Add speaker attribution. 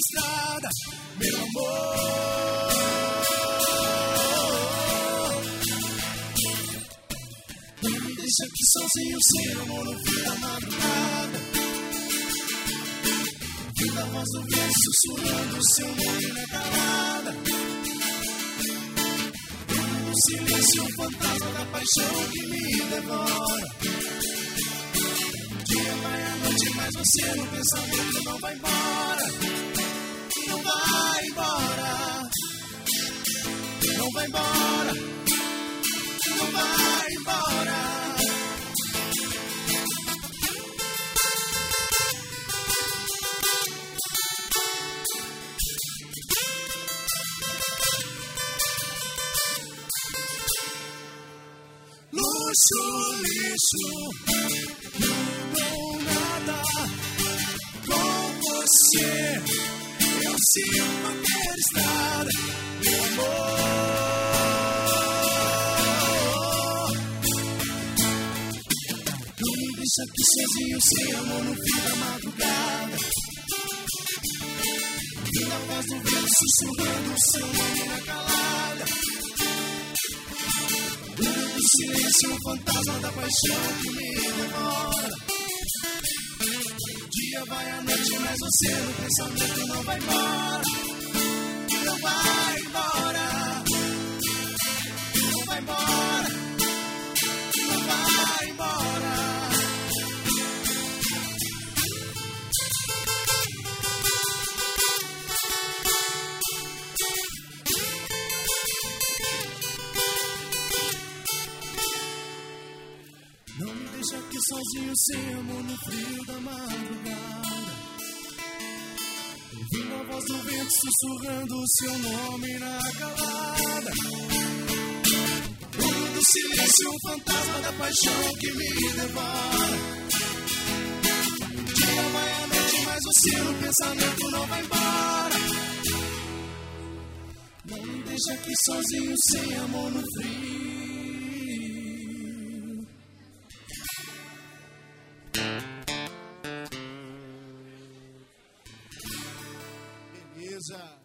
Speaker 1: estrada, meu amor. Não me deixa aqui sozinho, sem amor no fim da madrugada. Ouvindo a voz do vento sussurrando o seu nome na calada. No silêncio, um fantasma da paixão que me devora. O dia vai à noite, mas você no pensamento não vai embora. Não vai embora. Não vai embora. Não vai embora. Luxo, lixo, não nada. Com você eu sigo qualquer estrada, meu amor. Não me deixa aqui sozinho, sem amor no fim da madrugada. Ouvindo a voz do vento sussurrando o seu nome na calada. No silêncio, um fantasma da paixão que me devora. O dia vai à noite, mas você no pensamento não vai embora. Não vai embora. Não vai embora. Não vai embora. Não me deixa aqui sozinho, sem amor no frio da madrugada. Ouvindo a voz do vento sussurrando o seu nome na calada. No silêncio, um fantasma da paixão que me devora. O dia vai à noite, mas você no pensamento não vai embora. Não me deixa aqui sozinho, sem amor no frio.
Speaker 2: Beleza.